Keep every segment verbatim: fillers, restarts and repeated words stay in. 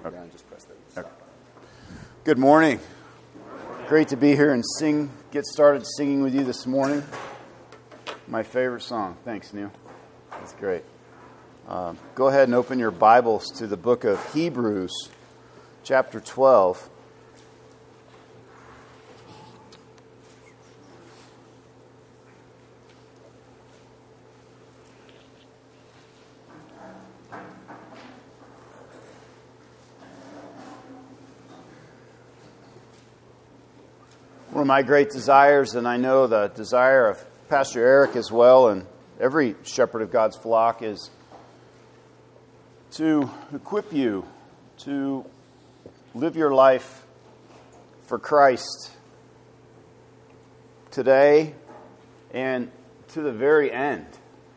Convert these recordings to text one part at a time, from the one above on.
Okay. Just press that. Okay. Good morning. Great to be here and sing. Get started singing with you this morning. My favorite song. Thanks, Neil. That's great. Uh, go ahead and open your Bibles to the book of Hebrews, chapter twelve. One of my great desires, and I know the desire of Pastor Eric as well, and every shepherd of God's flock, is to equip you to live your life for Christ today and to the very end,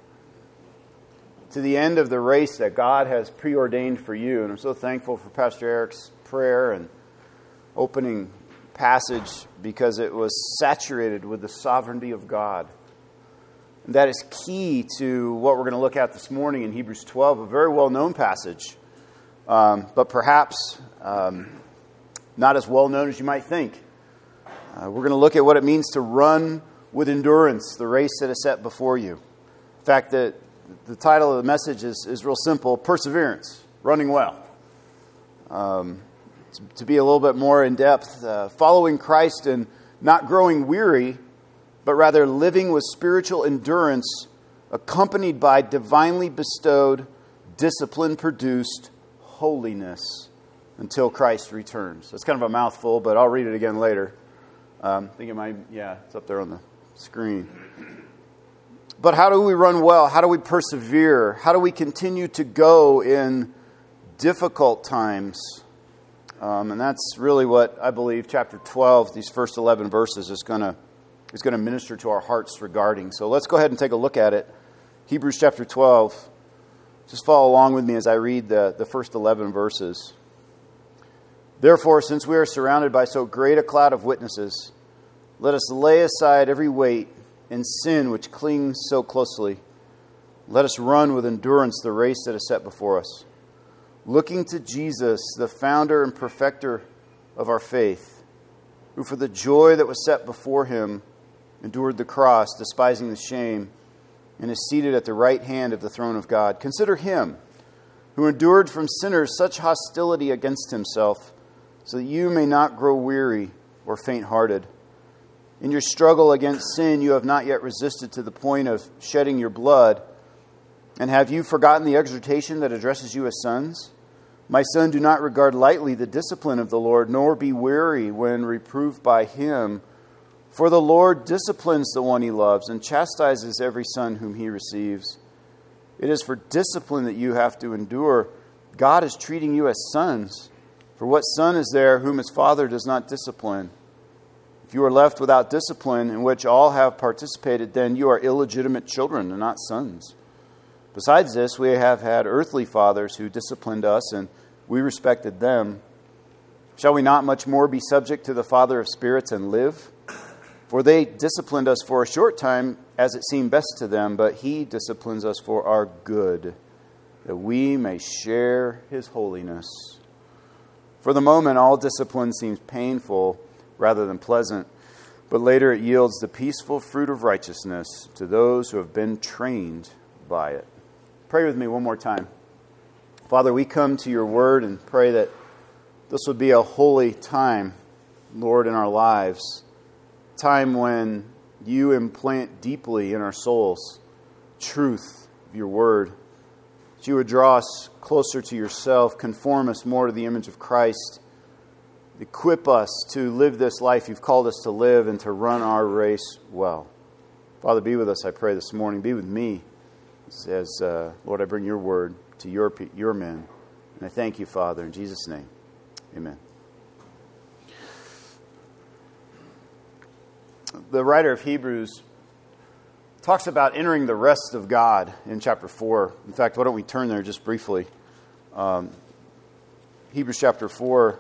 to the end of the race that God has preordained for you. And I'm so thankful for Pastor Eric's prayer and opening passage because it was saturated with the sovereignty of God. And that is key to what we're going to look at this morning in Hebrews twelve, a very well-known passage, um, but perhaps um, not as well-known as you might think. Uh, we're going to look at what it means to run with endurance the race that is set before you. In fact, the, the title of the message is, is real simple: Perseverance, Running Well. Um To be a little bit more in depth, uh, following Christ and not growing weary, but rather living with spiritual endurance accompanied by divinely bestowed, discipline-produced holiness until Christ returns. That's kind of a mouthful, but I'll read it again later. Um, I think it might, yeah, it's up there on the screen. But how do we run well? How do we persevere? How do we continue to go in difficult times? Um, and that's really what I believe chapter twelve, these first eleven verses, is going to is going to minister to our hearts regarding. So let's go ahead and take a look at it. Hebrews chapter twelve. Just follow along with me as I read the, the first eleven verses. Therefore, since we are surrounded by so great a cloud of witnesses, let us lay aside every weight and sin which clings so closely. Let us run with endurance the race that is set before us, looking to Jesus, the founder and perfecter of our faith, who for the joy that was set before him endured the cross, despising the shame, and is seated at the right hand of the throne of God. Consider him who endured from sinners such hostility against himself, so that you may not grow weary or faint-hearted. In your struggle against sin, you have not yet resisted to the point of shedding your blood. And have you forgotten the exhortation that addresses you as sons? My son, do not regard lightly the discipline of the Lord, nor be weary when reproved by him. For the Lord disciplines the one he loves and chastises every son whom he receives. It is for discipline that you have to endure. God is treating you as sons. For what son is there whom his father does not discipline? If you are left without discipline, in which all have participated, then you are illegitimate children and not sons. Besides this, we have had earthly fathers who disciplined us, and we respected them. Shall we not much more be subject to the Father of spirits and live? For they disciplined us for a short time, as it seemed best to them, but he disciplines us for our good, that we may share his holiness. For the moment, all discipline seems painful rather than pleasant, but later it yields the peaceful fruit of righteousness to those who have been trained by it. Pray with me one more time. Father, we come to your word and pray that this would be a holy time, Lord, in our lives. Time when you implant deeply in our souls truth of your word. That you would draw us closer to yourself, conform us more to the image of Christ, equip us to live this life you've called us to live and to run our race well. Father, be with us, I pray, this morning. Be with me. As, uh, Lord, I bring your word to your your men. And I thank you, Father, in Jesus' name. Amen. The writer of Hebrews talks about entering the rest of God in chapter four. In fact, why don't we turn there just briefly. Um, Hebrews chapter four.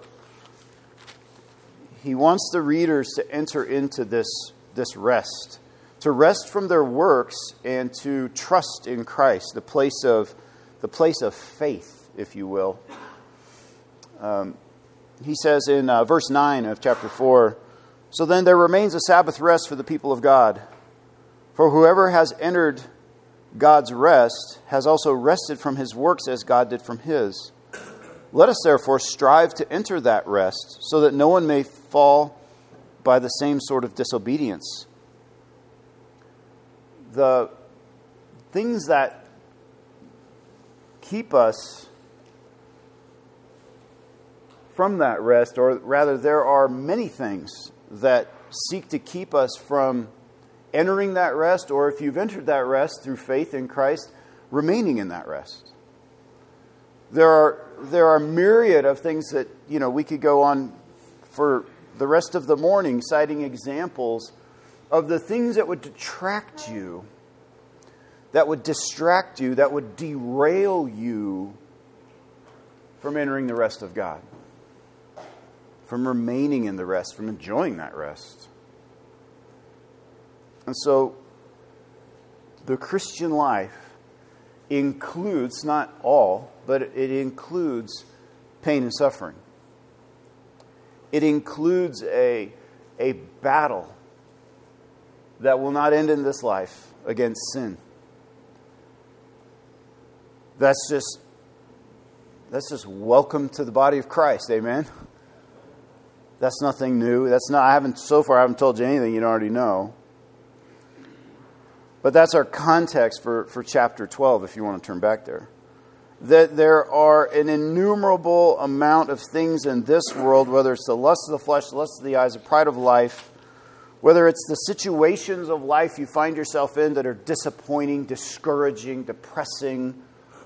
He wants the readers to enter into this, this rest. To rest from their works and to trust in Christ, the place of the place of faith, if you will. Um, he says in uh, verse nine of chapter four, "So then there remains a Sabbath rest for the people of God. For whoever has entered God's rest has also rested from his works as God did from his. Let us therefore strive to enter that rest, so that no one may fall by the same sort of disobedience." The things that keep us from that rest, or rather there are many things that seek to keep us from entering that rest, or if you've entered that rest through faith in Christ, remaining in that rest. There are there are myriad of things that, you know, we could go on for the rest of the morning citing examples of the things that would detract you, that would distract you, that would derail you from entering the rest of God, from remaining in the rest, from enjoying that rest. And so, the Christian life includes, not all, but it includes pain and suffering. It includes a, a battle that will not end in this life against sin. That's just, that's just welcome to the body of Christ, amen? That's nothing new. That's not, I haven't, so far I haven't told you anything you don't already know. But that's our context for, for chapter twelve, if you want to turn back there. That there are an innumerable amount of things in this world, whether it's the lust of the flesh, the lust of the eyes, the pride of life, whether it's the situations of life you find yourself in that are disappointing, discouraging, depressing,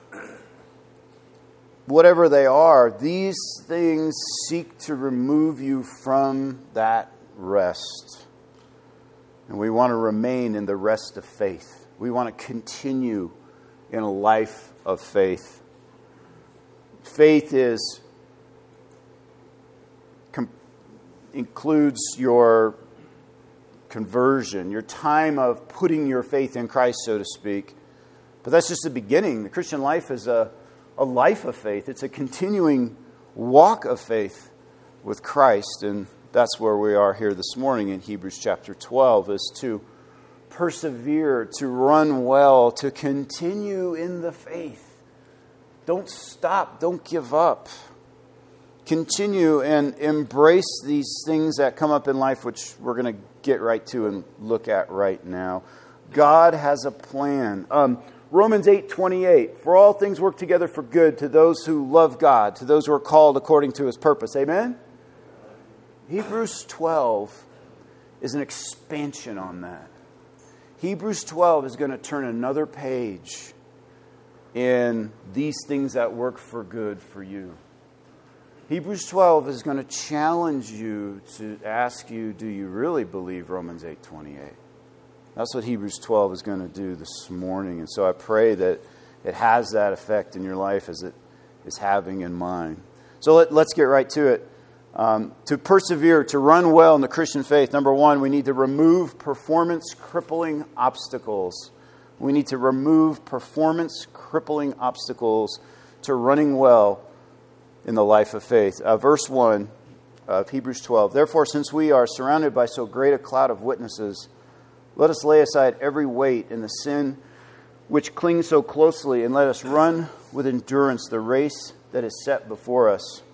whatever they are, these things seek to remove you from that rest. And we want to remain in the rest of faith. We want to continue in a life of faith. Faith is com- includes your conversion, your time of putting your faith in Christ, so to speak. But that's just the beginning. The Christian life is a, a life of faith. It's a continuing walk of faith with Christ. And that's where we are here this morning in Hebrews chapter twelve, is to persevere, to run well, to continue in the faith. Don't stop. Don't give up. Continue and embrace these things that come up in life, which we're going to get right to and look at right now. God has a plan. Um, Romans eight twenty-eight, "For all things work together for good to those who love God, to those who are called according to His purpose." Amen? Hebrews twelve is an expansion on that. Hebrews twelve is going to turn another page in these things that work for good for you. Hebrews twelve is going to challenge you to ask you, do you really believe Romans eight twenty-eight? That's what Hebrews twelve is going to do this morning. And so I pray that it has that effect in your life as it is having in mine. So let, let's get right to it. Um, to persevere, to run well in the Christian faith, number one, we need to remove performance-crippling obstacles. We need to remove performance-crippling obstacles to running well in the life of faith. Uh, verse one of Hebrews twelve, "Therefore, since we are surrounded by so great a cloud of witnesses, let us lay aside every weight and the sin which clings so closely, and let us run with endurance the race that is set before us."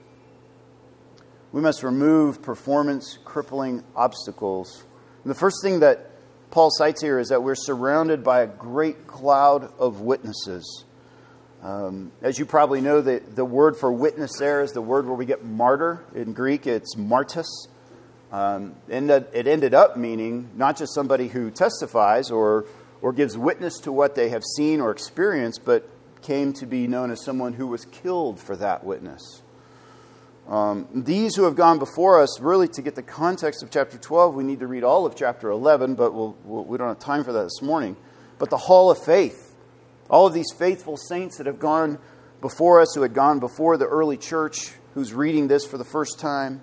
We must remove performance-crippling obstacles. And the first thing that Paul cites here is that we're surrounded by a great cloud of witnesses. Um, as you probably know, the, the word for witness there is the word where we get martyr. In Greek, it's martys. Um, and that it ended up meaning not just somebody who testifies or, or gives witness to what they have seen or experienced, but came to be known as someone who was killed for that witness. Um, these who have gone before us, really to get the context of chapter twelve, we need to read all of chapter eleven, but we'll, we'll, we don't have time for that this morning. But the hall of faith, all of these faithful saints that have gone before us, who had gone before the early church, who's reading this for the first time,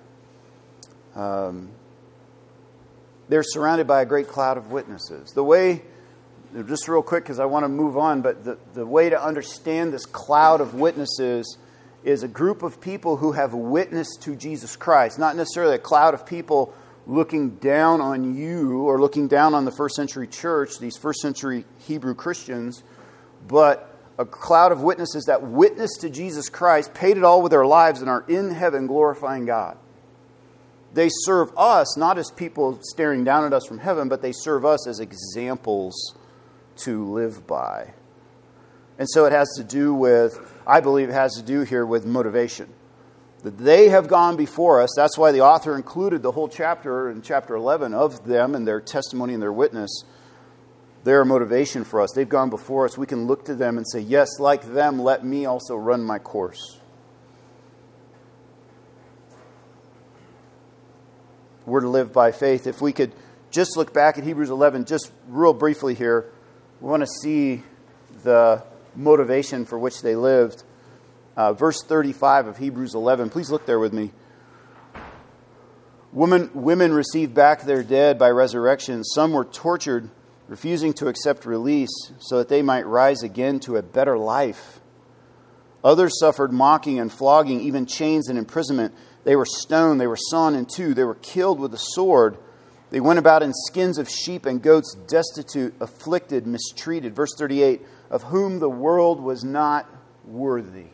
um, they're surrounded by a great cloud of witnesses. The way, just real quick because I want to move on, but the, the way to understand this cloud of witnesses is a group of people who have witnessed to Jesus Christ. Not necessarily a cloud of people looking down on you or looking down on the first century church, these first century Hebrew Christians, but a cloud of witnesses that witnessed to Jesus Christ, paid it all with their lives, and are in heaven glorifying God. They serve us not as people staring down at us from heaven, but they serve us as examples to live by. And so it has to do with, I believe it has to do here with motivation. That they have gone before us. That's why the author included the whole chapter in chapter eleven of them and their testimony and their witness. They're a motivation for us. They've gone before us. We can look to them and say, yes, like them, let me also run my course. We're to live by faith. If we could just look back at Hebrews eleven, just real briefly here, we want to see the motivation for which they lived. Uh, verse thirty-five of Hebrews eleven. Please look there with me. Women, women received back their dead by resurrection. Some were tortured, refusing to accept release so that they might rise again to a better life. Others suffered mocking and flogging, even chains and imprisonment. They were stoned, they were sawn in two, they were killed with a sword. They went about in skins of sheep and goats, destitute, afflicted, mistreated. Verse thirty-eight, of whom the world was not worthy.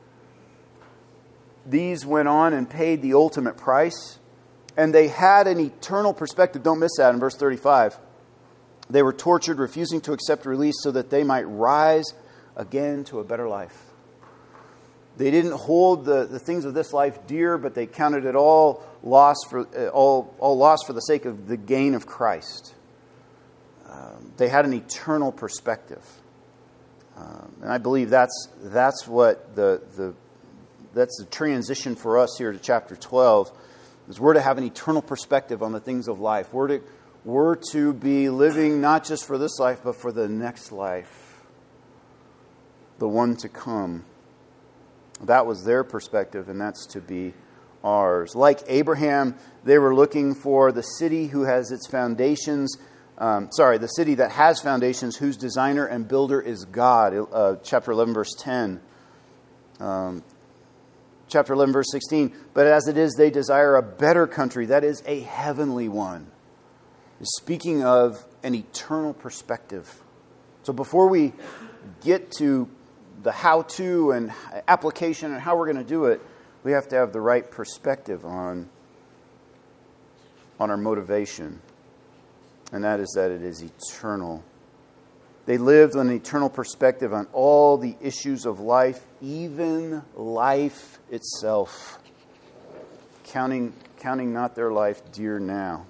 These went on and paid the ultimate price, and they had an eternal perspective. Don't miss that in verse thirty-five. They were tortured, refusing to accept release so that they might rise again to a better life. They didn't hold the, the things of this life dear, but they counted it all loss for uh, all all loss for the sake of the gain of Christ. Um, they had an eternal perspective, um, and I believe that's that's what the the that's the transition for us here to chapter twelve. Is we're to have an eternal perspective on the things of life. We're to we're to be living not just for this life, but for the next life, the one to come. That was their perspective, and that's to be ours. Like Abraham, they were looking for the city who has its foundations. Um, sorry, the city that has foundations, whose designer and builder is God. Uh, chapter eleven, verse ten. Um, chapter eleven, verse sixteen. But as it is, they desire a better country, that is, a heavenly one. Speaking of an eternal perspective. So before we get to the how-to and application and how we're going to do it, we have to have the right perspective on, on our motivation. And that is that it is eternal. They lived with an eternal perspective on all the issues of life, even life itself. Counting, counting not their life dear now.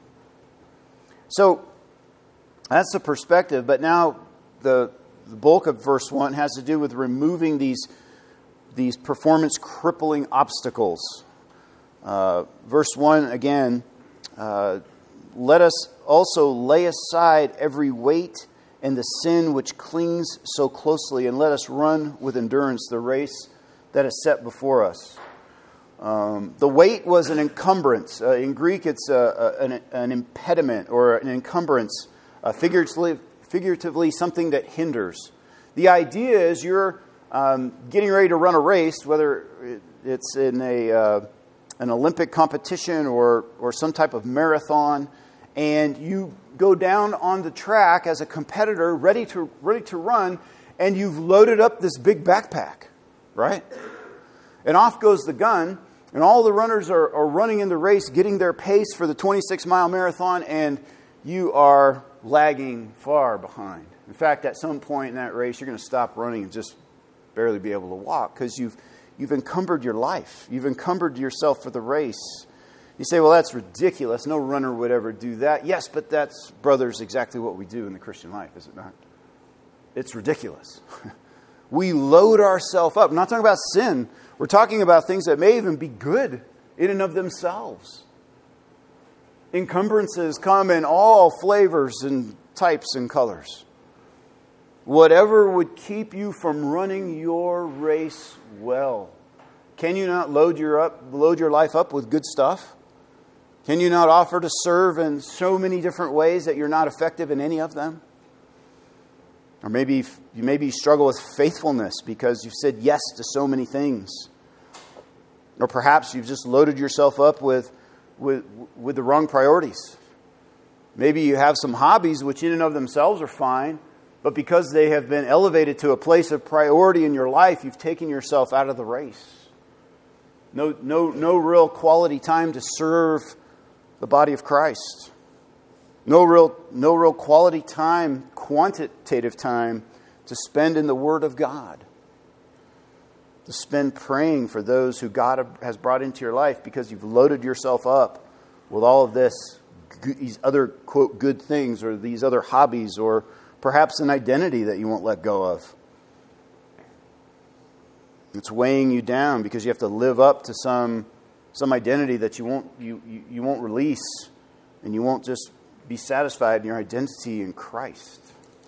So, that's the perspective, but now the The bulk of verse one has to do with removing these, these performance-crippling obstacles. Uh, verse one, again, uh, let us also lay aside every weight and the sin which clings so closely, and let us run with endurance the race that is set before us. Um, the weight was an encumbrance. Uh, in Greek, it's a, a, an, an impediment or an encumbrance, uh, figuratively. Figuratively, something that hinders. The idea is you're um, getting ready to run a race, whether it's in a uh, an Olympic competition or or some type of marathon, and you go down on the track as a competitor, ready to ready to run, and you've loaded up this big backpack, right? And off goes the gun, and all the runners are, are running in the race, getting their pace for the twenty-six mile marathon, and you are lagging far behind. In fact, at some point in that race, you're going to stop running and just barely be able to walk because you've you've encumbered your life. You've encumbered yourself for the race. You say, well, that's ridiculous. No runner would ever do that. Yes, but that's, brothers, exactly what we do in the Christian life, is it not? It's ridiculous. We load ourselves up. I'm not talking about sin. We're talking about things that may even be good in and of themselves. Encumbrances come in all flavors and types and colors. Whatever would keep you from running your race well. Can you not load your up, load your life up with good stuff? Can you not offer to serve in so many different ways that you're not effective in any of them? Or maybe you maybe struggle with faithfulness because you've said yes to so many things. Or perhaps you've just loaded yourself up with, with, with the wrong priorities. Maybe you have some hobbies which in and of themselves are fine, but because they have been elevated to a place of priority in your life, you've taken yourself out of the race. No, no, no real quality time to serve the body of Christ. No real, no real quality time, quantitative time to spend in the Word of God. To spend praying for those who God has brought into your life because you've loaded yourself up with all of this, these other, quote, good things or these other hobbies or perhaps an identity that you won't let go of. It's weighing you down because you have to live up to some some identity that you won't you, you, you won't release, and you won't just be satisfied in your identity in Christ.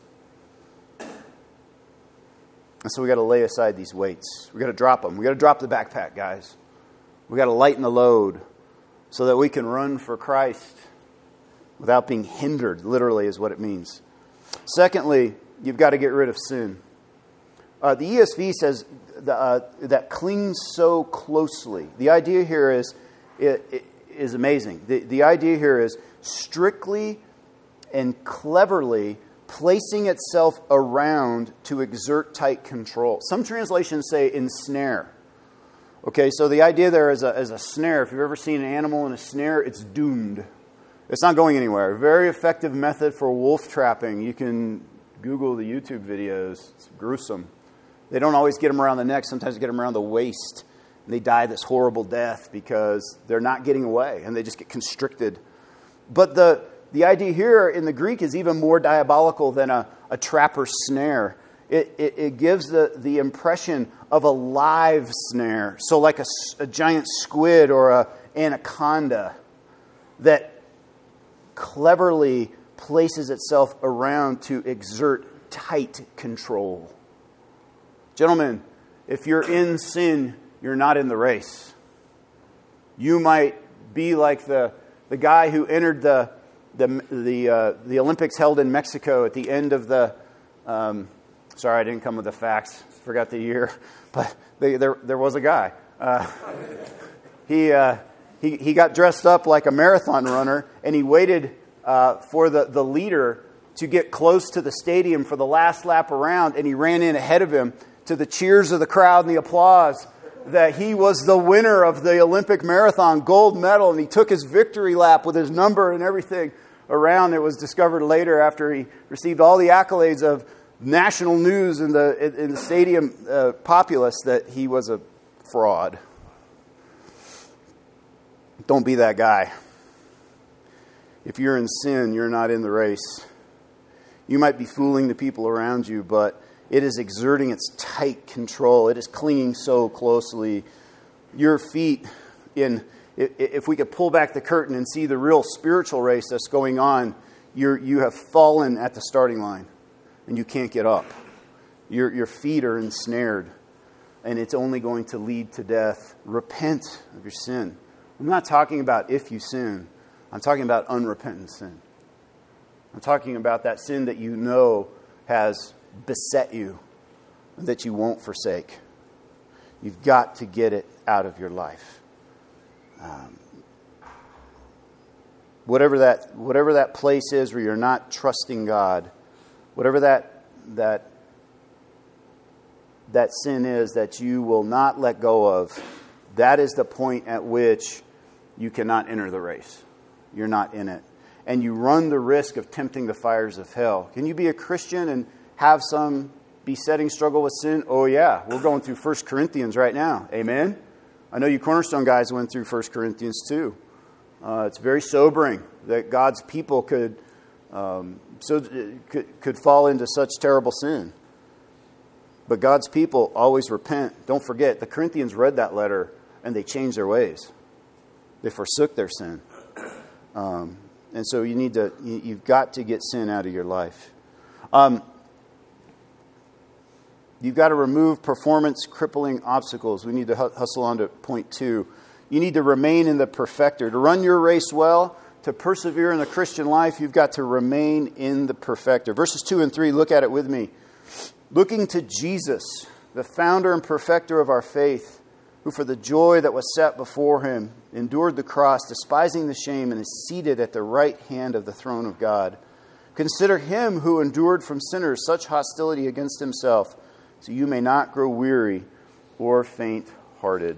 And so we got to lay aside these weights. We got to drop them. We got to drop the backpack, guys. We got to lighten the load so that we can run for Christ without being hindered, literally is what it means. Secondly, you've got to get rid of sin. Uh, the E S V says the, uh, that clings so closely. The idea here is it, it is amazing. The, the idea here is strictly and cleverly placing itself around to exert tight control. Some translations say ensnare. Okay, so the idea there is a, is a snare. If you've ever seen an animal in a snare, it's doomed. It's not going anywhere. Very effective method for wolf trapping. You can Google the YouTube videos. It's gruesome. They don't always get them around the neck. Sometimes they get them around the waist. And they die this horrible death because they're not getting away. And they just get constricted. But the, the idea here in the Greek is even more diabolical than a, a trapper's snare. It, it, it gives the, the impression of a live snare. So like a, a giant squid or an anaconda that cleverly places itself around to exert tight control. Gentlemen, if you're in sin, you're not in the race. You might be like the, the guy who entered the the the, uh, the Olympics held in Mexico at the end of the... Um, sorry, I didn't come with the facts. Forgot the year. But they, there there was a guy. Uh, he, uh, he he got dressed up like a marathon runner, and he waited uh, for the, the leader to get close to the stadium for the last lap around, and he ran in ahead of him to the cheers of the crowd and the applause that he was the winner of the Olympic marathon gold medal, and he took his victory lap with his number and everything around. It was discovered later after he received all the accolades of national news in the in the stadium uh, populace that he was a fraud. Don't be that guy. If you're in sin, you're not in the race. You might be fooling the people around you, but it is exerting its tight control. It is clinging so closely. Your feet, in if we could pull back the curtain and see the real spiritual race that's going on, you're, you have fallen at the starting line, and you can't get up. Your, your feet are ensnared, and it's only going to lead to death. Repent of your sin. I'm not talking about if you sin. I'm talking about unrepentant sin. I'm talking about that sin that you know has beset you and that you won't forsake. You've got to get it out of your life. Um, whatever that whatever that place is where you're not trusting God, whatever that that that sin is that you will not let go of, that is the point at which you cannot enter the race. You're not in it. And you run the risk of tempting the fires of hell. Can you be a Christian and have some besetting struggle with sin? Oh yeah, we're going through First Corinthians right now. Amen? I know you Cornerstone guys went through First Corinthians too. Uh, it's very sobering that God's people could, um, so could could fall into such terrible sin. But God's people always repent. Don't forget, the Corinthians read that letter and they changed their ways. They forsook their sin. Um, and so you need to, you, you've got to get sin out of your life. Um, You've got to remove performance-crippling obstacles. We need to hustle on to point two. You need to remain in the perfecter. To run your race well, to persevere in the Christian life, you've got to remain in the perfecter. Verses two and three, look at it with me. Looking to Jesus, the founder and perfecter of our faith, who for the joy that was set before him endured the cross, despising the shame, and is seated at the right hand of the throne of God. Consider him who endured from sinners such hostility against himself, so you may not grow weary or faint-hearted.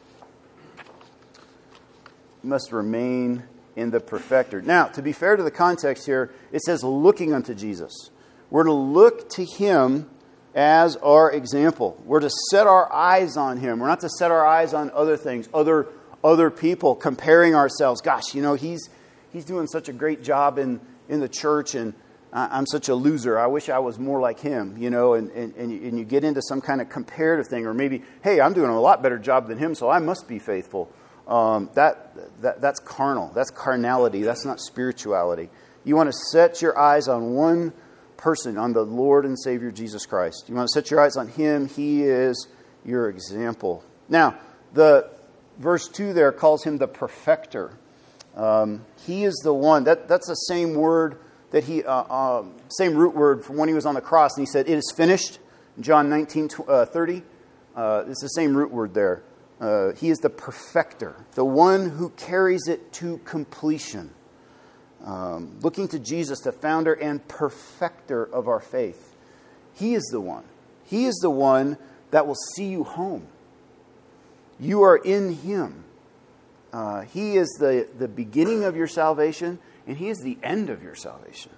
You must remain in the perfecter. Now, to be fair to the context here, it says looking unto Jesus. We're to look to him as our example. We're to set our eyes on him. We're not to set our eyes on other things, other other people, comparing ourselves. Gosh, you know, he's he's doing such a great job in, in the church, and I'm such a loser. I wish I was more like him, you know, and, and, and you get into some kind of comparative thing, or maybe, hey, I'm doing a lot better job than him, so I must be faithful. Um, that, that that's carnal. That's carnality. That's not spirituality. You want to set your eyes on one person, on the Lord and Savior Jesus Christ. You want to set your eyes on him. He is your example. Now, the verse two there calls him the perfecter. Um, he is the one. That that's the same word that he, uh, uh, same root word from when he was on the cross, and he said, "It is finished." John nineteen thirty. Uh, it's the same root word there. Uh, he is the perfecter, the one who carries it to completion. Um, looking to Jesus, the founder and perfecter of our faith. He is the one. He is the one that will see you home. You are in him. Uh, he is the, the beginning of your salvation, and he is the end of your salvation.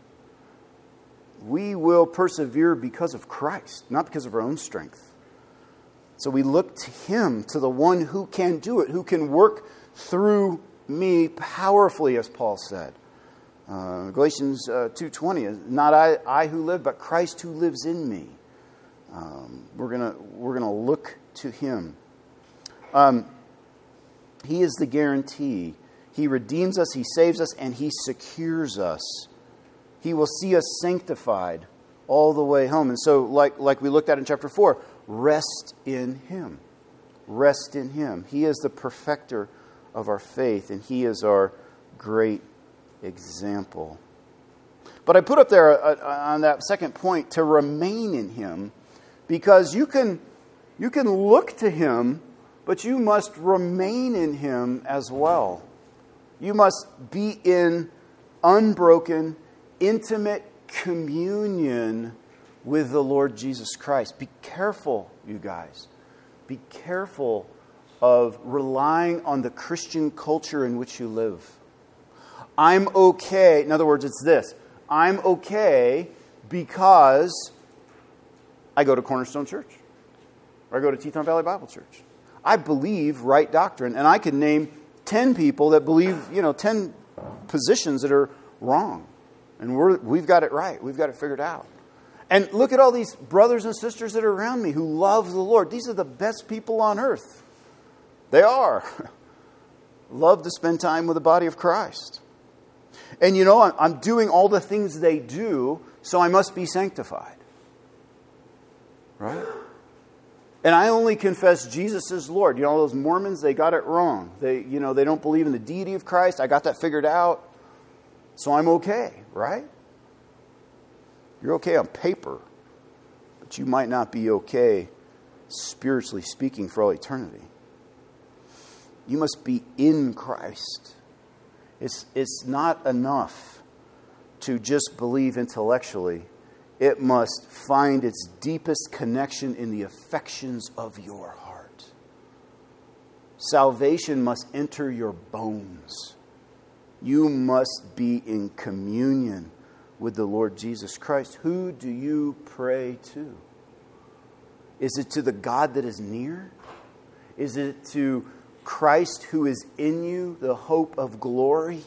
We will persevere because of Christ, not because of our own strength. So we look to him, to the one who can do it, who can work through me powerfully, as Paul said. Uh, Galatians uh, two twenty, not I, I who live, but Christ who lives in me. Um, we're gonna we're gonna look to him. Um, he is the guarantee. He redeems us, he saves us, and he secures us. He will see us sanctified all the way home. And so, like like we looked at in chapter four, rest in him. Rest in him. He is the perfecter of our faith, and he is our great example. But I put up there uh, on that second point to remain in him, because you can you can look to him, but you must remain in him as well. You must be in unbroken, intimate communion with the Lord Jesus Christ. Be careful, you guys. Be careful of relying on the Christian culture in which you live. I'm okay. In other words, it's this. I'm okay because I go to Cornerstone Church, or I go to Teton Valley Bible Church. I believe right doctrine, and I can name ten people that believe, you know, ten positions that are wrong. And we're, we've got it right. We've got it figured out. And look at all these brothers and sisters that are around me who love the Lord. These are the best people on earth. They are. Love to spend time with the body of Christ. And you know, I'm doing all the things they do, so I must be sanctified. Right? And I only confess Jesus is Lord. You know, those Mormons, they got it wrong. They, you know, they don't believe in the deity of Christ. I got that figured out. So I'm okay, right? You're okay on paper, but you might not be okay spiritually speaking for all eternity. You must be in Christ. It's, it's not enough to just believe intellectually. It must find its deepest connection in the affections of your heart. Salvation must enter your bones. You must be in communion with the Lord Jesus Christ. Who do you pray to? Is it to the God that is near? Is it to Christ who is in you, the hope of glory?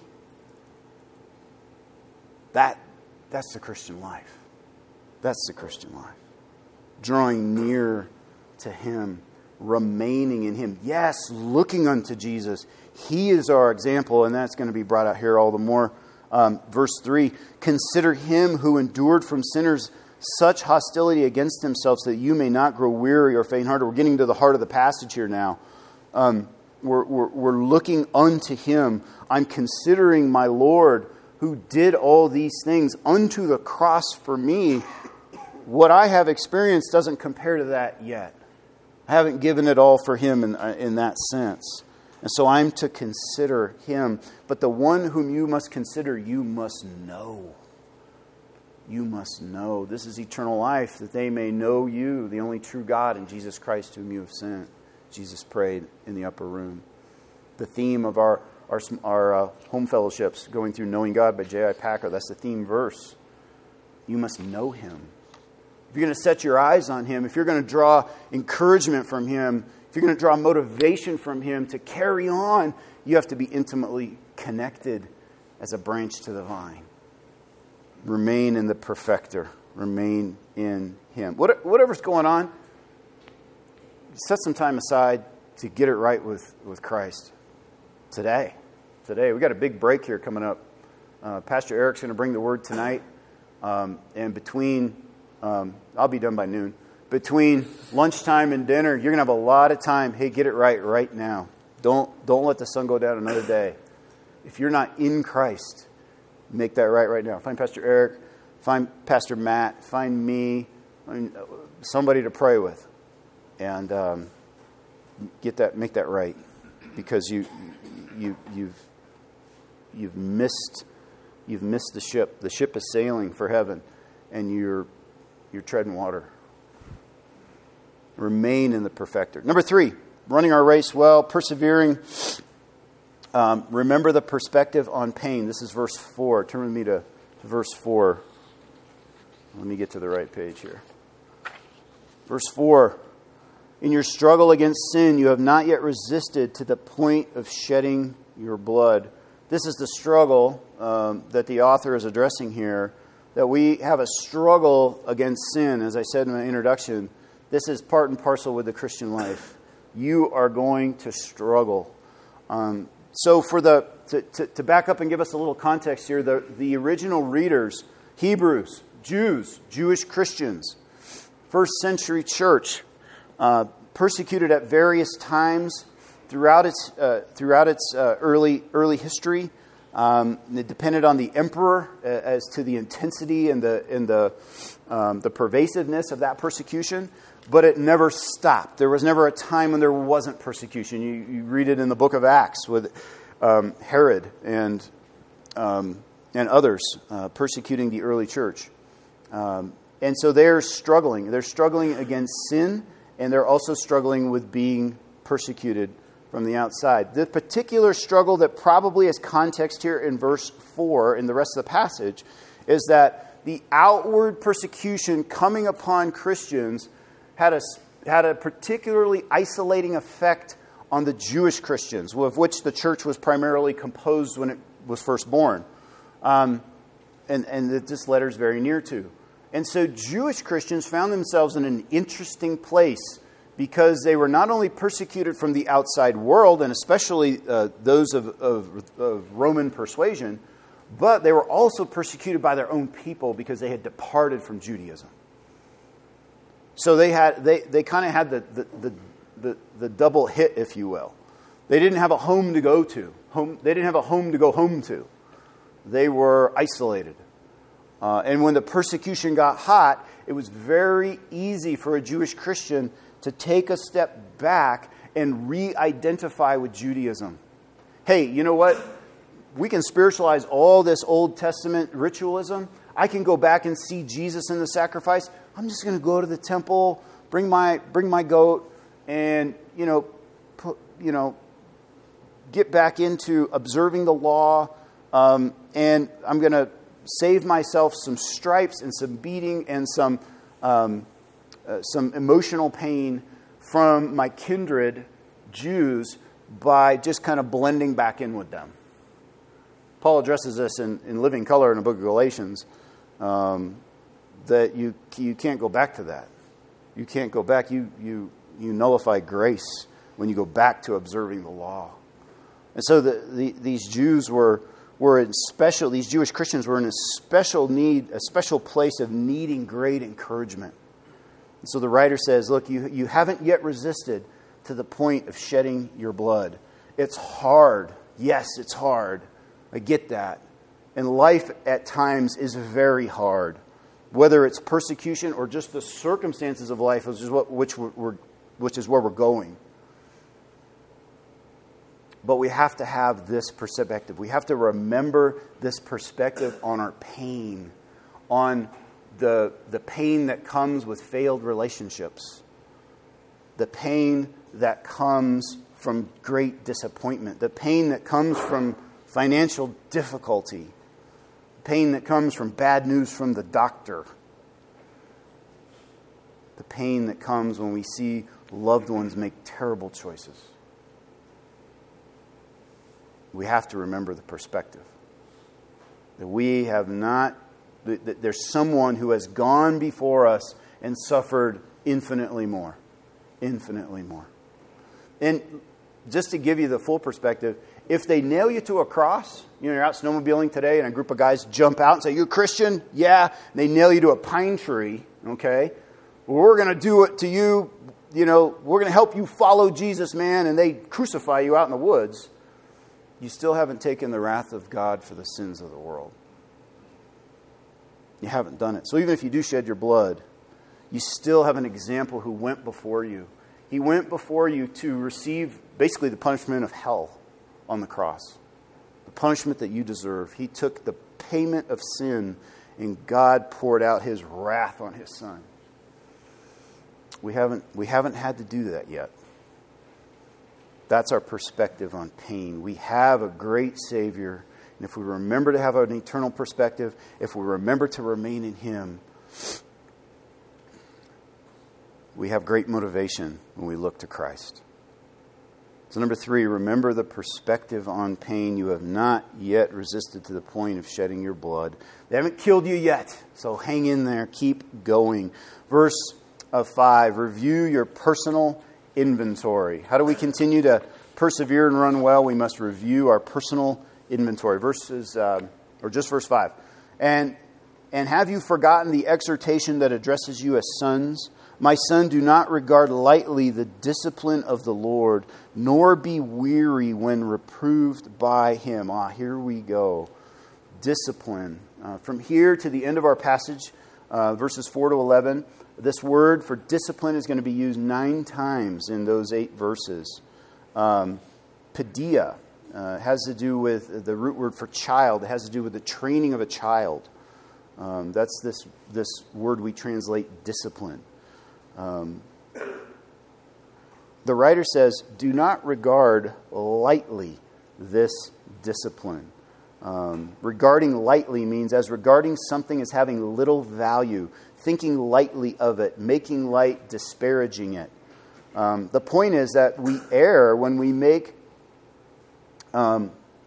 That, that's the Christian life. That's the Christian life. Drawing near to him, remaining in him. Yes, looking unto Jesus. He is our example, and that's going to be brought out here all the more. Um, verse three, consider him who endured from sinners such hostility against himself, so that you may not grow weary or faint-hearted. We're getting to the heart of the passage here now. Um, we're, we're, we're looking unto him. I'm considering my Lord who did all these things unto the cross for me. What I have experienced doesn't compare to that yet. I haven't given it all for him in, in that sense. And so I'm to consider him. But the one whom you must consider, you must know. You must know. This is eternal life, that they may know you, the only true God, and Jesus Christ whom you have sent. Jesus prayed in the upper room. The theme of our, our, our uh, home fellowships, going through Knowing God by J I Packer, that's the theme verse. You must know him. If you're going to set your eyes on him, if you're going to draw encouragement from him, if you're going to draw motivation from him to carry on, you have to be intimately connected as a branch to the vine. Remain in the perfecter. Remain in him. What, whatever's going on, set some time aside to get it right with, with Christ. Today. Today. We've got a big break here coming up. Uh, Pastor Eric's going to bring the word tonight. Um, and between, um, I'll be done by noon. Between lunchtime and dinner, you're going to have a lot of time. Hey, get it right right now. Don't, don't let the sun go down another day. If you're not in Christ, make that right right now. Find Pastor Eric, find Pastor Matt, find me, find somebody to pray with, and um, get that, make that right, because you, you, you've, you've missed, you've missed the ship. The ship is sailing for heaven, and you're, you're treading water. Remain in the perfecter. Number three, running our race well, persevering. Um, remember the perspective on pain. This is verse four. Turn with me to, to verse four. Let me get to the right page here. Verse four. In your struggle against sin, you have not yet resisted to the point of shedding your blood. This is the struggle um, that the author is addressing here, that we have a struggle against sin. As I said in my introduction, this is part and parcel with the Christian life. You are going to struggle. Um, so for the to, to, to back up and give us a little context here, the, the original readers, Hebrews, Jews, Jewish Christians, first century church, uh, persecuted at various times throughout its uh, throughout its uh, early early history. Um, it depended on the emperor uh, as to the intensity and the and the um, the pervasiveness of that persecution. But it never stopped. There was never a time when there wasn't persecution. You, you read it in the book of Acts with um, Herod and um, and others uh, persecuting the early church. Um, and so they're struggling. They're struggling against sin, and they're also struggling with being persecuted from the outside. The particular struggle that probably has context here in verse four, in the rest of the passage, is that the outward persecution coming upon Christians had a, had a particularly isolating effect on the Jewish Christians, of which the church was primarily composed when it was first born. Um, and, and that this letter is very near to. And so Jewish Christians found themselves in an interesting place because they were not only persecuted from the outside world, and especially uh, those of, of, of Roman persuasion, but they were also persecuted by their own people because they had departed from Judaism. So they had they, they kind of had the, the, the, the, the double hit, if you will. They didn't have a home to go to. Home, they didn't have a home to go home to. They were isolated. Uh, and when the persecution got hot, it was very easy for a Jewish Christian to take a step back and re-identify with Judaism. Hey, you know what? We can spiritualize all this Old Testament ritualism. I can go back and see Jesus in the sacrifice. I'm just going to go to the temple, bring my bring my goat, and you know, put, you know, get back into observing the law, um, and I'm going to save myself some stripes and some beating and some um, uh, some emotional pain from my kindred Jews by just kind of blending back in with them. Paul addresses this in, in living color in the book of Galatians. Um, that you you can't go back to that. You can't go back. You you you nullify grace when you go back to observing the law. And so the, the, these Jews were were in special. These Jewish Christians were in a special need, a special place of needing great encouragement. And so the writer says, "Look, you you haven't yet resisted to the point of shedding your blood. It's hard. Yes, it's hard. I get that. And life at times is very hard. Whether it's persecution or just the circumstances of life, which is what which we're which is where we're going. But we have to have this perspective. We have to remember this perspective on our pain, on the, the pain that comes with failed relationships, the pain that comes from great disappointment, the pain that comes from financial difficulty, the pain that comes from bad news from the doctor, the pain that comes when we see loved ones make terrible choices. We have to remember the perspective. That we have not, that there's someone who has gone before us and suffered infinitely more. Infinitely more. And just to give you the full perspective, if they nail you to a cross, you know, you're out snowmobiling today and a group of guys jump out and say, "You a Christian?" "Yeah." And they nail you to a pine tree, okay? "Well, we're going to do it to you, you know, we're going to help you follow Jesus, man," and they crucify you out in the woods. You still haven't taken the wrath of God for the sins of the world. You haven't done it. So even if you do shed your blood, you still have an example who went before you. He went before you to receive basically the punishment of hell on the cross. The punishment that you deserve. He took the payment of sin, and God poured out His wrath on His Son. We haven't, we haven't had to do that yet. That's our perspective on pain. We have a great Savior. And if we remember to have an eternal perspective, if we remember to remain in Him, we have great motivation when we look to Christ. So number three, remember the perspective on pain. You have not yet resisted to the point of shedding your blood. They haven't killed you yet, so hang in there. Keep going. Verse of five, review your personal inventory. How do we continue to persevere and run well? We must review our personal inventory. Verses, uh, or just verse five. And and have you forgotten the exhortation that addresses you as sons? My son, do not regard lightly the discipline of the Lord, nor be weary when reproved by Him. Ah, here we go. Discipline. Uh, from here to the end of our passage, uh, verses four to eleven, this word for discipline is going to be used nine times in those eight verses. Um, Paideia uh, has to do with the root word for child. It has to do with the training of a child. Um, that's this this word we translate discipline. Um, the writer says, do not regard lightly this discipline. Um, regarding lightly means as regarding something as having little value, thinking lightly of it, making light, disparaging it. Um, the point is that we err when we make, um,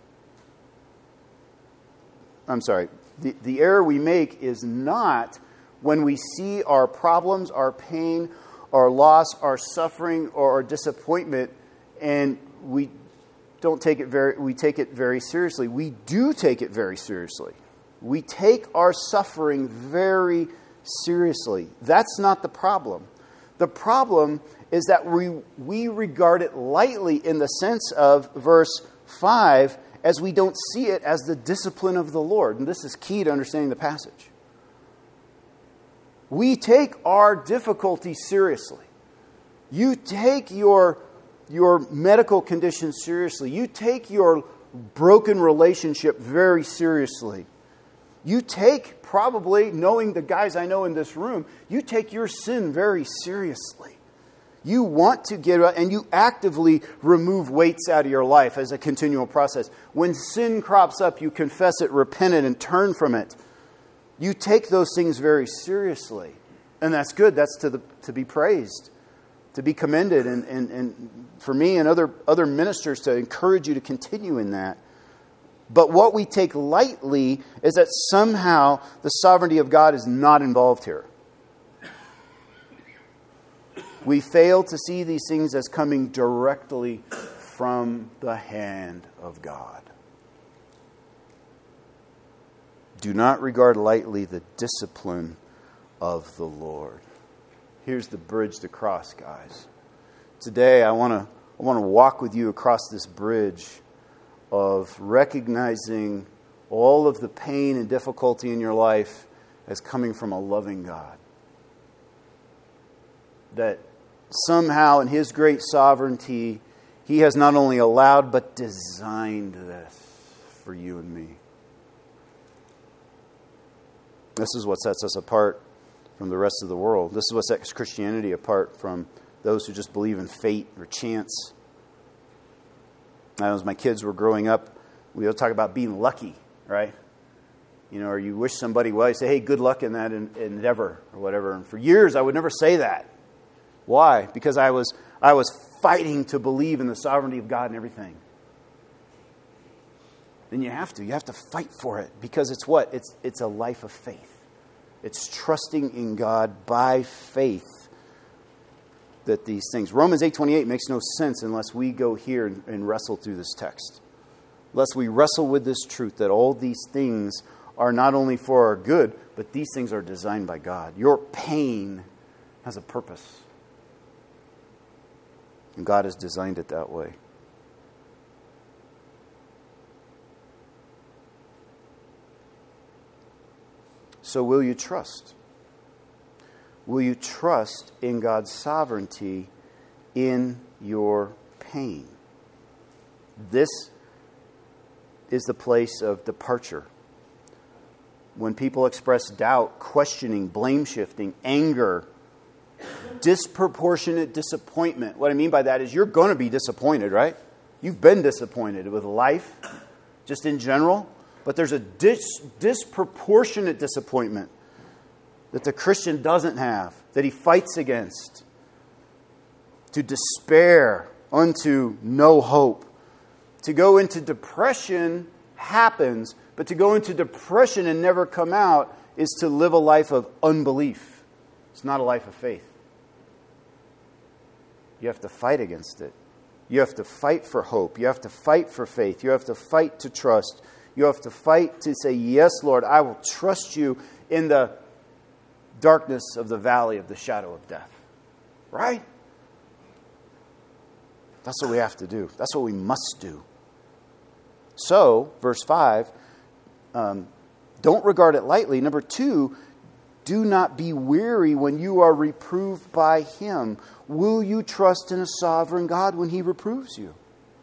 I'm sorry, the, the error we make is not when we see our problems, our pain, our loss, our suffering, or our disappointment, and we don't take it very, we take it very seriously. We do take it very seriously. We take our suffering very seriously. That's not the problem. The problem is that we, we regard it lightly in the sense of verse five, as we don't see it as the discipline of the Lord. And this is key to understanding the passage. We take our difficulty seriously. You take your, your medical condition seriously. You take your broken relationship very seriously. You take, probably, knowing the guys I know in this room, you take your sin very seriously. You want to get out, and you actively remove weights out of your life as a continual process. When sin crops up, you confess it, repent it, and turn from it. You take those things very seriously. And that's good. That's to the, to be praised, to be commended, and, and, and for me and other, other ministers to encourage you to continue in that. But what we take lightly is that somehow the sovereignty of God is not involved here. We fail to see these things as coming directly from the hand of God. Do not regard lightly the discipline of the Lord. Here's the bridge to cross, guys. Today I want to I want to walk with you across this bridge of recognizing all of the pain and difficulty in your life as coming from a loving God. That somehow in His great sovereignty, He has not only allowed but designed this for you and me. This is what sets us apart from the rest of the world. This is what sets Christianity apart from those who just believe in fate or chance. As my kids were growing up, we would talk about being lucky, right? You know, or you wish somebody well, you say, hey, good luck in that endeavor or whatever. And for years, I would never say that. Why? Because I was I was fighting to believe in the sovereignty of God and everything. Then you have to. You have to fight for it because it's what? It's it's a life of faith. It's trusting in God by faith that these things. Romans eight twenty-eight makes no sense unless we go here and, and wrestle through this text. Unless we wrestle with this truth that all these things are not only for our good, but these things are designed by God. Your pain has a purpose. And God has designed it that way. So will you trust? Will you trust in God's sovereignty in your pain? This is the place of departure. When people express doubt, questioning, blame shifting, anger, disproportionate disappointment. What I mean by that is you're going to be disappointed, right? You've been disappointed with life, just in general. But there's a dis- disproportionate disappointment that the Christian doesn't have, that he fights against. To despair unto no hope. To go into depression happens, but to go into depression and never come out is to live a life of unbelief. It's not a life of faith. You have to fight against it. You have to fight for hope. You have to fight for faith. You have to fight to trust. You have to fight to say, yes, Lord, I will trust you in the darkness of the valley of the shadow of death. Right? That's what we have to do. That's what we must do. So, verse five, um, don't regard it lightly. Number two, do not be weary when you are reproved by Him. Will you trust in a sovereign God when He reproves you?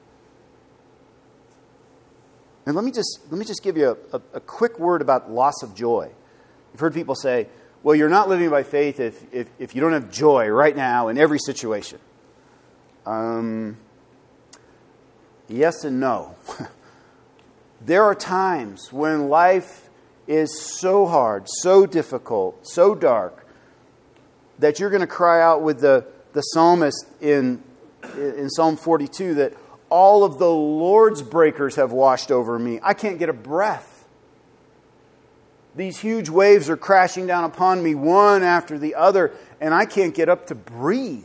And let me just let me just give you a, a, a quick word about loss of joy. You've heard people say, well, you're not living by faith if, if, if you don't have joy right now in every situation. Um, yes and no. There are times when life is so hard, so difficult, so dark, that you're going to cry out with the, the psalmist in, in Psalm forty-two that all of the Lord's breakers have washed over me. I can't get a breath. These huge waves are crashing down upon me one after the other, and I can't get up to breathe.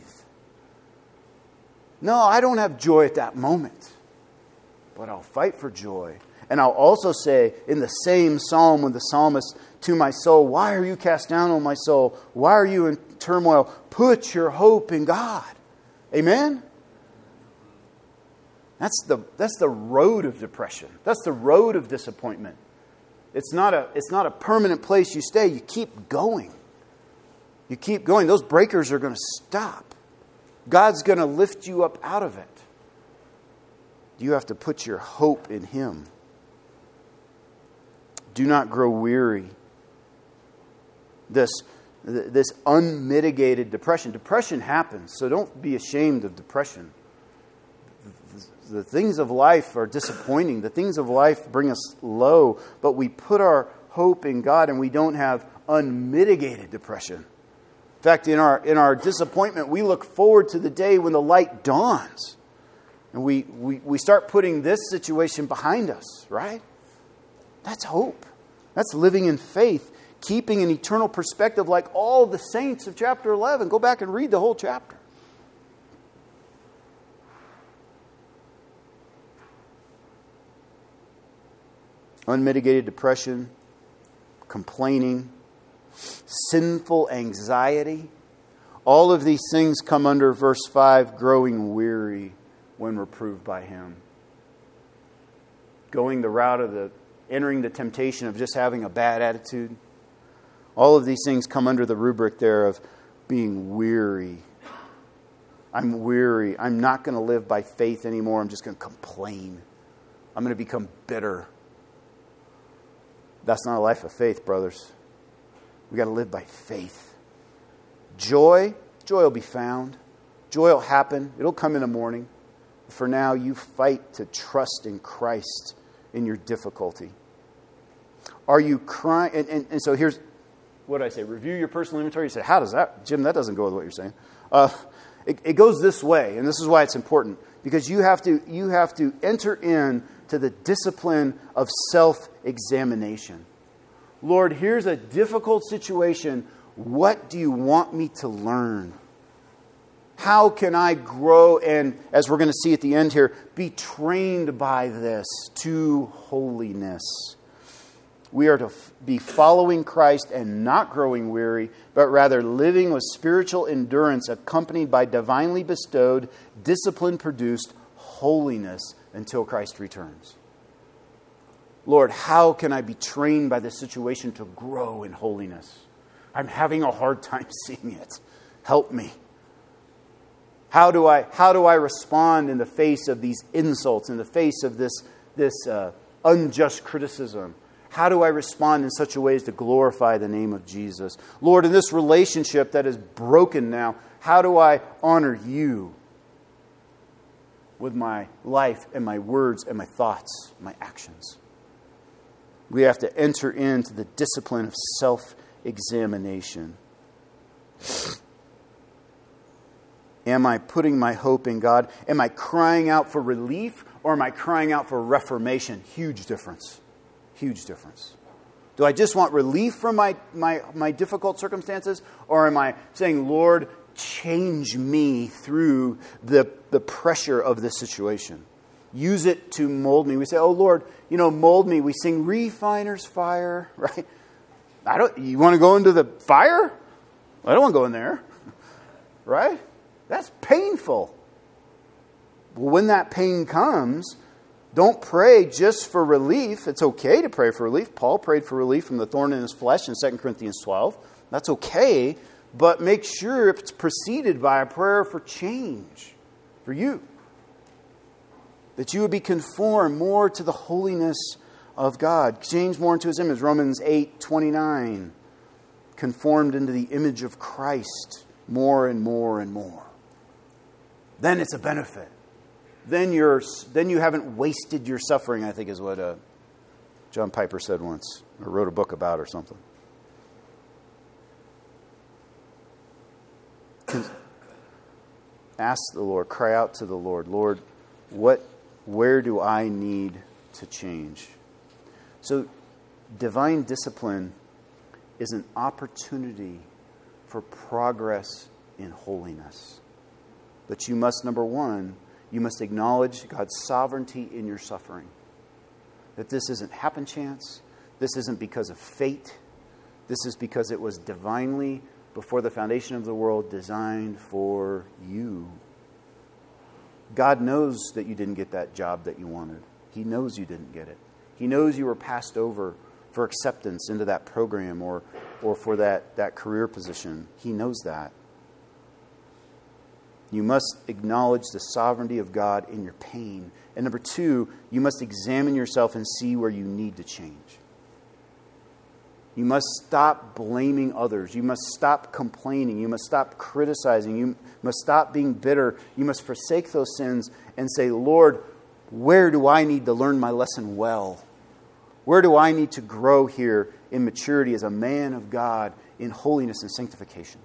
No, I don't have joy at that moment, but I'll fight for joy. And I'll also say in the same psalm with the psalmist to my soul, why are you cast down, O my soul? Why are you in turmoil? Put your hope in God. Amen? That's the, that's the road of depression. That's the road of disappointment. It's not a, it's not a permanent place you stay. You keep going. You keep going. Those breakers are going to stop. God's going to lift you up out of it. You have to put your hope in Him. Do not grow weary. This, this unmitigated depression. Depression happens, so don't be ashamed of depression. The things of life are disappointing. The things of life bring us low, but we put our hope in God and we don't have unmitigated depression. In fact, in our in our disappointment, we look forward to the day when the light dawns. And we, we, we start putting this situation behind us, right? That's hope. That's living in faith, keeping an eternal perspective like all the saints of chapter eleven. Go back and read the whole chapter. Unmitigated depression, complaining, sinful anxiety. All of these things come under verse five, growing weary when reproved by Him. Going the route of the, entering the temptation of just having a bad attitude. All of these things come under the rubric there of being weary I'm weary. I'm not going to live by faith anymore. I'm just going to complain. I'm going to become bitter. That's not a life of faith, brothers. We've got to live by faith. Joy, joy will be found. Joy will happen. It'll come in the morning. For now, you fight to trust in Christ in your difficulty. Are you crying? And, and, and so here's, what did I say? Review your personal inventory. You say, how does that? Jim, that doesn't go with what you're saying. Uh, it, it goes this way, and this is why it's important. Because you have to, you have to enter in to the discipline of self-examination. Lord, here's a difficult situation. What do you want me to learn? How can I grow and, as we're going to see at the end here, be trained by this to holiness? We are to f- be following Christ and not growing weary, but rather living with spiritual endurance accompanied by divinely bestowed, discipline-produced holiness until Christ returns. Lord, how can I be trained by this situation to grow in holiness? I'm having a hard time seeing it. Help me. How do I how do I respond in the face of these insults, in the face of this, this uh, unjust criticism? How do I respond in such a way as to glorify the name of Jesus? Lord, in this relationship that is broken now, how do I honor you with my life and my words and my thoughts, my actions? We have to enter into the discipline of self-examination. Am I putting my hope in God? Am I crying out for relief or am I crying out for reformation? Huge difference. Huge difference. Do I just want relief from my, my, my difficult circumstances? Or am I saying, Lord, change me through the, the pressure of this situation? Use it to mold me. We say, oh, Lord, you know, mold me. We sing Refiner's Fire, right? I don't. You want to go into the fire? I don't want to go in there, right? That's painful. Well, when that pain comes, don't pray just for relief. It's okay to pray for relief. Paul prayed for relief from the thorn in his flesh in Second Corinthians twelve. That's okay, but make sure it's preceded by a prayer for change for you. That you would be conformed more to the holiness of God. Change more into His image. Romans eight twenty-nine. Conformed into the image of Christ more and more and more. Then it's a benefit. Then you're then you haven't wasted your suffering, I think is what uh, John Piper said once, or wrote a book about or something. Ask the Lord, cry out to the Lord, Lord, what, where do I need to change? So, divine discipline is an opportunity for progress in holiness. But you must, number one, you must acknowledge God's sovereignty in your suffering. That this isn't happen chance. This isn't because of fate. This is because it was divinely, before the foundation of the world, designed for you. God knows that you didn't get that job that you wanted. He knows you didn't get it. He knows you were passed over for acceptance into that program or, or for that, that career position. He knows that. You must acknowledge the sovereignty of God in your pain. And number two, you must examine yourself and see where you need to change. You must stop blaming others. You must stop complaining. You must stop criticizing. You must stop being bitter. You must forsake those sins and say, Lord, where do I need to learn my lesson well? Where do I need to grow here in maturity as a man of God in holiness and sanctification?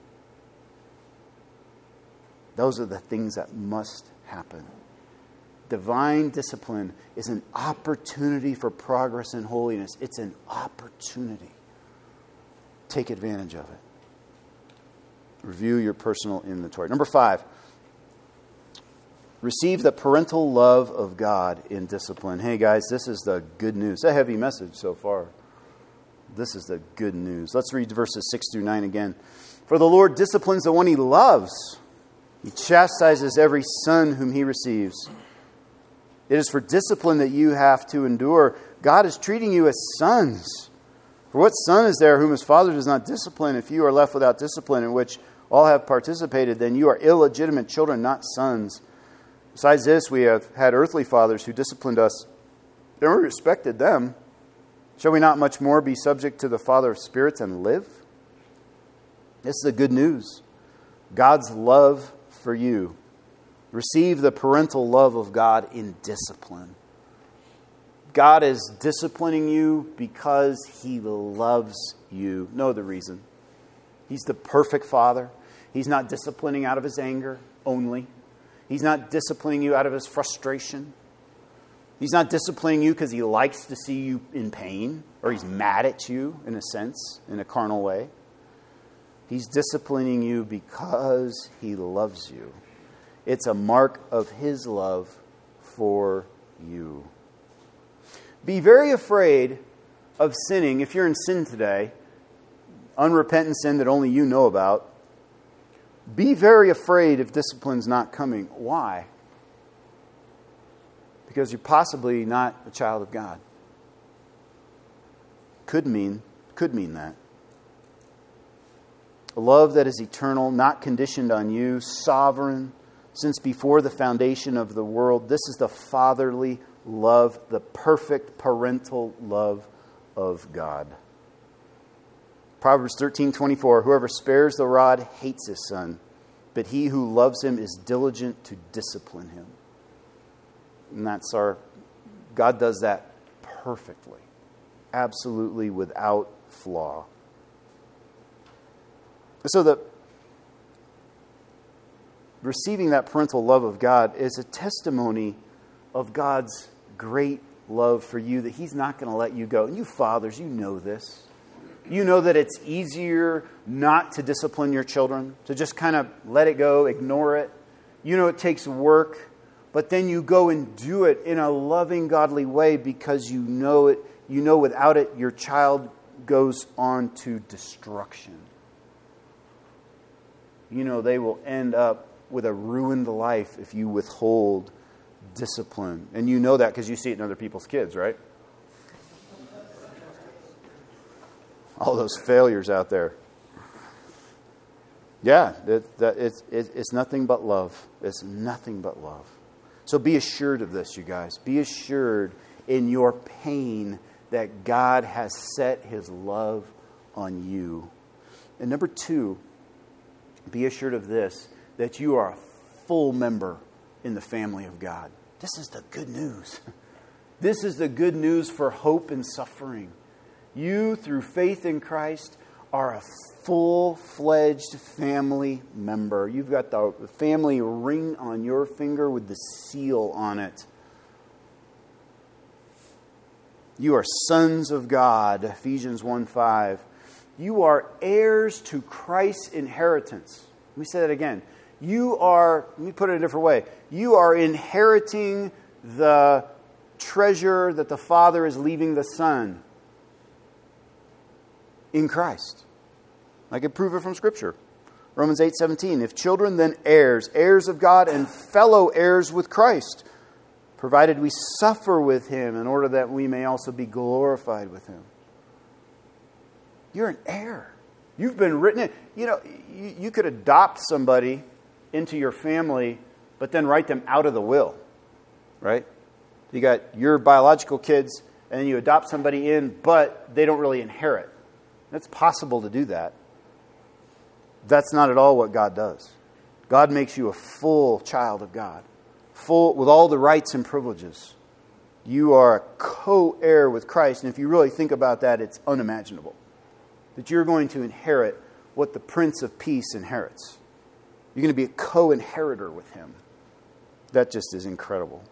Those are the things that must happen. Divine discipline is an opportunity for progress in holiness. It's an opportunity. Take advantage of it. Review your personal inventory. Number five, receive the parental love of God in discipline. Hey guys, this is the good news. It's a heavy message so far. This is the good news. Let's read verses six through nine again. For the Lord disciplines the one He loves. He chastises every son whom He receives. It is for discipline that you have to endure. God is treating you as sons. For what son is there whom his father does not discipline? If you are left without discipline, in which all have participated, then you are illegitimate children, not sons. Besides this, we have had earthly fathers who disciplined us, and we respected them. Shall we not much more be subject to the Father of spirits and live? This is the good news. God's love for you. Receive the parental love of God in discipline. God is disciplining you because He loves you. No other reason. He's the perfect Father. He's not disciplining out of His anger only. He's not disciplining you out of His frustration. He's not disciplining you because He likes to see you in pain, or He's mad at you, in a sense, in a carnal way. He's disciplining you because He loves you. It's a mark of His love for you. Be very afraid of sinning. If you're in sin today, unrepentant sin that only you know about, be very afraid if discipline's not coming. Why? Because you're possibly not a child of God. Could mean, could mean that. A love that is eternal, not conditioned on you, sovereign, since before the foundation of the world. This is the fatherly love, the perfect parental love of God. Proverbs thirteen twenty-four, whoever spares the rod hates his son, but he who loves him is diligent to discipline him. And that's our, God does that perfectly, absolutely without flaw. So the receiving that parental love of God is a testimony of God's great love for you, that He's not going to let you go. And you fathers, you know this. You know that it's easier not to discipline your children, to just kind of let it go, ignore it. You know it takes work, but then you go and do it in a loving, godly way because you know it. You know without it, your child goes on to destruction. You know they will end up with a ruined life if you withhold discipline. And you know that because you see it in other people's kids, right? All those failures out there. Yeah, it, that, it's, it, it's nothing but love. It's nothing but love. So be assured of this, you guys. Be assured in your pain that God has set His love on you. And number two, be assured of this, that you are a full member in the family of God. This is the good news. This is the good news for hope in suffering. You, through faith in Christ, are a full-fledged family member. You've got the family ring on your finger with the seal on it. You are sons of God, Ephesians one five. You are heirs to Christ's inheritance. Let me say that again. You are, let me put it a different way. You are inheriting the treasure that the Father is leaving the Son in Christ. I can prove it from Scripture. Romans eight seventeen. If children, then heirs, heirs of God and fellow heirs with Christ, provided we suffer with Him in order that we may also be glorified with Him. You're an heir. You've been written in. You know, you, you could adopt somebody into your family, but then write them out of the will, right? You got your biological kids, and then you adopt somebody in, but they don't really inherit. It's possible to do that. That's not at all what God does. God makes you a full child of God, full with all the rights and privileges. You are a co-heir with Christ, and if you really think about that, it's unimaginable that you're going to inherit what the Prince of Peace inherits. You're going to be a co-inheritor with Him. That just is incredible.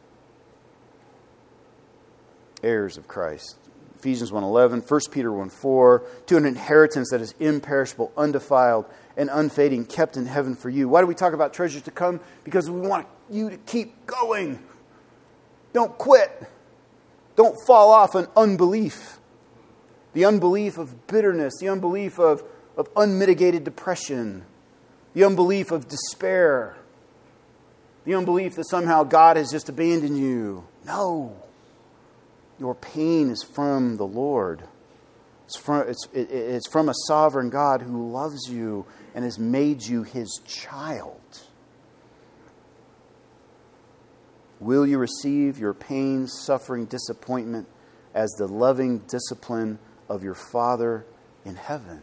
Heirs of Christ. Ephesians one eleven, First Peter one four, to an inheritance that is imperishable, undefiled, and unfading, kept in heaven for you. Why do we talk about treasures to come? Because we want you to keep going. Don't quit. Don't fall off in unbelief. The unbelief of bitterness, the unbelief of, of unmitigated depression, the unbelief of despair, the unbelief that somehow God has just abandoned you. No. Your pain is from the Lord. It's from, it's, it, it's from a sovereign God who loves you and has made you His child. Will you receive your pain, suffering, disappointment as the loving discipline of your Father in heaven?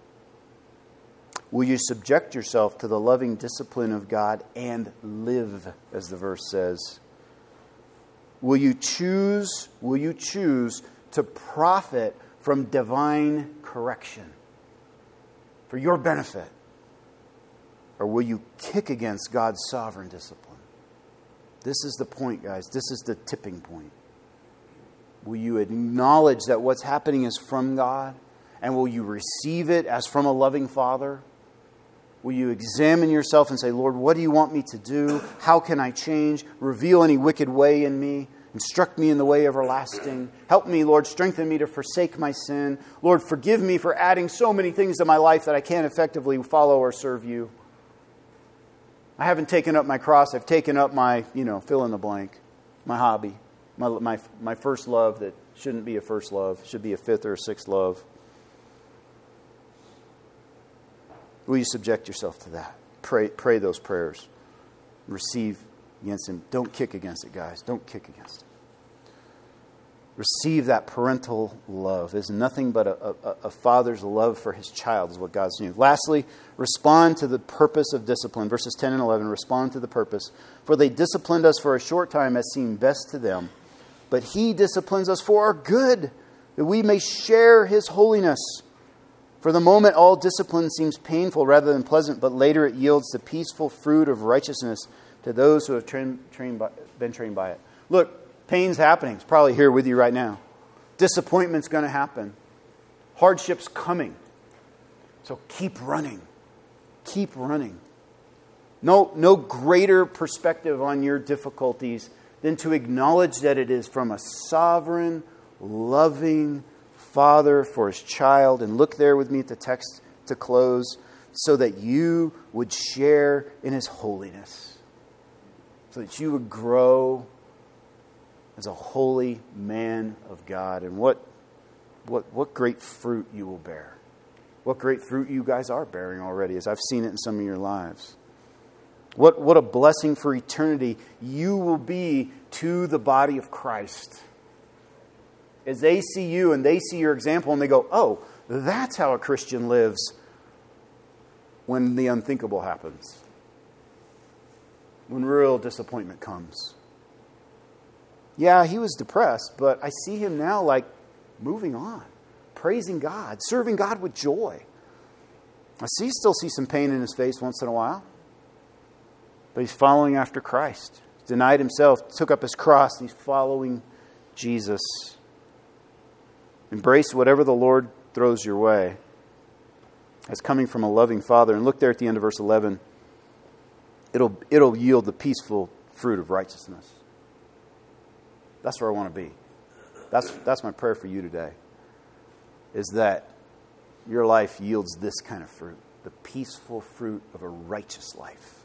Will you subject yourself to the loving discipline of God and live, as the verse says? Will you choose, will you choose to profit from divine correction for your benefit? Or will you kick against God's sovereign discipline? This is the point, guys. This is the tipping point. Will you acknowledge that what's happening is from God? And will you receive it as from a loving Father? Will you examine yourself and say, Lord, what do you want me to do? How can I change? Reveal any wicked way in me. Instruct me in the way everlasting. Help me, Lord, strengthen me to forsake my sin. Lord, forgive me for adding so many things to my life that I can't effectively follow or serve you. I haven't taken up my cross. I've taken up my, you know, fill in the blank, my hobby, my, my, my first love that shouldn't be a first love, should be a fifth or a sixth love. Will you subject yourself to that? Pray, pray those prayers. Receive against Him. Don't kick against it, guys. Don't kick against it. Receive that parental love. It's nothing but a, a, a father's love for his child is what God's doing. Lastly, respond to the purpose of discipline. Verses ten and eleven, respond to the purpose. For they disciplined us for a short time as seemed best to them. But He disciplines us for our good, that we may share His holiness. For the moment, all discipline seems painful rather than pleasant, but later it yields the peaceful fruit of righteousness to those who have trained, trained by, been trained by it. Look, pain's happening. It's probably here with you right now. Disappointment's going to happen. Hardship's coming. So keep running. Keep running. No, no greater perspective on your difficulties than to acknowledge that it is from a sovereign, loving Father for His child. And look there with me at the text to close, so that you would share in His holiness. So that you would grow as a holy man of God. And what, what, what great fruit you will bear. What great fruit you guys are bearing already, as I've seen it in some of your lives. What, what a blessing for eternity you will be to the body of Christ. As they see you and they see your example and they go, oh, that's how a Christian lives when the unthinkable happens. When real disappointment comes. Yeah, he was depressed, but I see him now like moving on, praising God, serving God with joy. I see, still see some pain in his face once in a while, but he's following after Christ. He denied himself, took up his cross, and he's following Jesus. Embrace whatever the Lord throws your way as coming from a loving Father. And look there at the end of verse eleven. It'll, it'll yield the peaceful fruit of righteousness. That's where I want to be. That's, that's my prayer for you today, is that your life yields this kind of fruit, the peaceful fruit of a righteous life.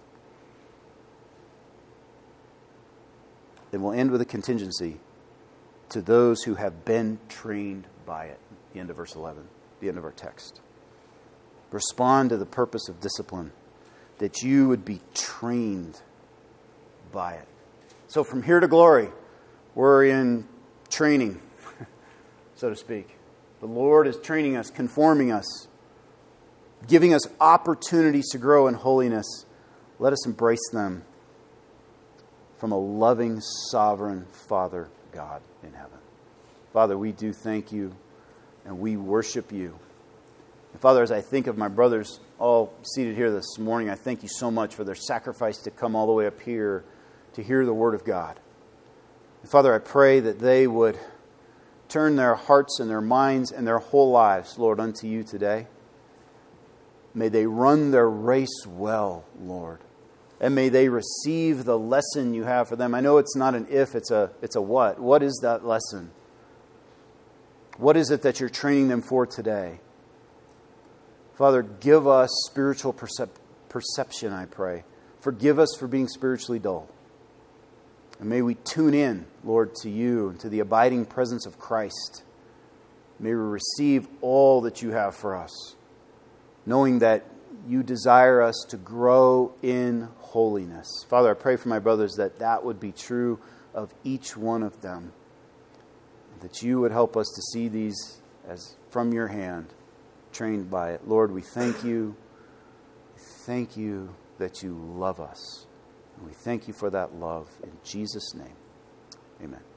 And we'll end with a contingency to those who have been trained by it. The end of verse eleven, the end of our text. Respond to the purpose of discipline, that you would be trained by it. So from here to glory, we're in training, so to speak. The Lord is training us, conforming us, giving us opportunities to grow in holiness. Let us embrace them from a loving, sovereign Father God in heaven. Father, we do thank you and we worship you. And Father, as I think of my brothers all seated here this morning, I thank you so much for their sacrifice to come all the way up here to hear the Word of God. And Father, I pray that they would turn their hearts and their minds and their whole lives, Lord, unto you today. May they run their race well, Lord. And may they receive the lesson you have for them. I know it's not an if, it's a, it's a what. What is that lesson? What is it that you're training them for today? Father, give us spiritual percep- perception, I pray. Forgive us for being spiritually dull. And may we tune in, Lord, to you and to the abiding presence of Christ. May we receive all that you have for us, knowing that you desire us to grow in holiness. Father, I pray for my brothers that that would be true of each one of them, that you would help us to see these as from your hand, trained by it. Lord, we thank you. Thank you that you love us. And we thank you for that love. In Jesus' name, amen.